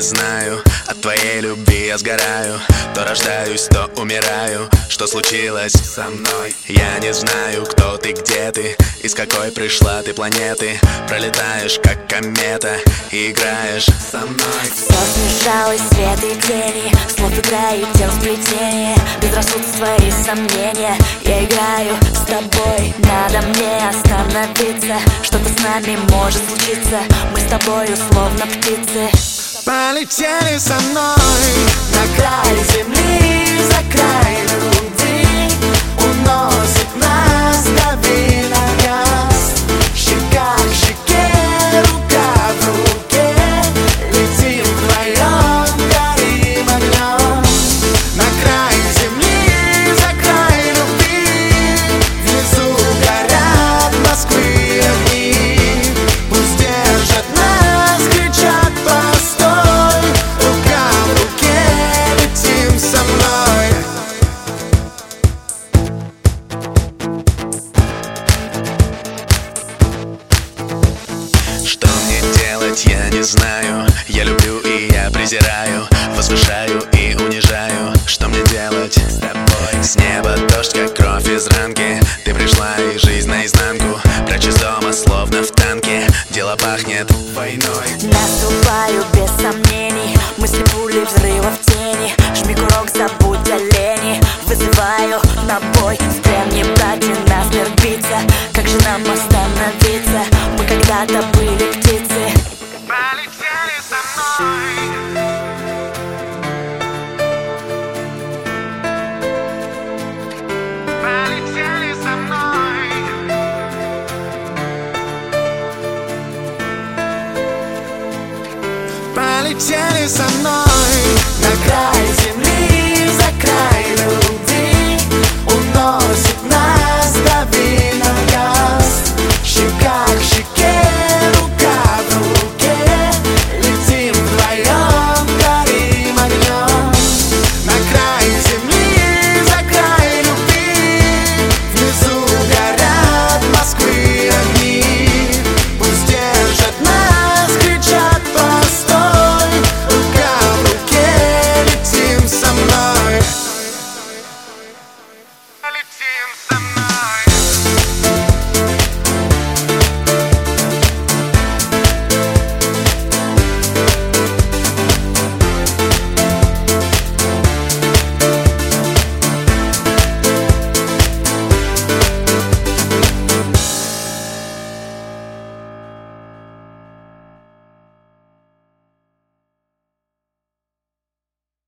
знаю, от твоей любви я сгораю. То рождаюсь, то умираю. Что случилось со мной? Я не знаю, кто ты, где ты, из какой пришла ты планеты. Пролетаешь, как комета, и играешь со мной. Все смешалось, свет и тени, слов игра и тел сплетение. Безрассудство и сомнения, я играю с тобой. Надо мне остановиться, что-то с нами может случиться. Мы с тобою словно птицы. Полетели со мной На край земли, за край груди, уносит нас долина газ. Щека к щеке, рука в руке, летим вдвоем, горим огнем. на край земли, за край любви. Внизу горят Москвы огни. Пусть держат нас, кричат постой. Рука в руке, летим со мной. Что мне делать, я не знаю. Я люблю и я презираю, возвышаю и унижаю. Что мне делать с тобой? С неба дождь, как кровь из ранки. Ты пришла и жизнь наизнанку. Прячь из дома, словно в танке. Дело пахнет войной. Наступаю без сомнений, мысли пули взрыва в тени. Жми курок, забудь о лени. Вызываю на бой, стремни братья насмерть биться. Как же нам остановиться? Мы когда-то были птицы. Полетели со мной. Полетели со мной. Полетели со мной на край земли.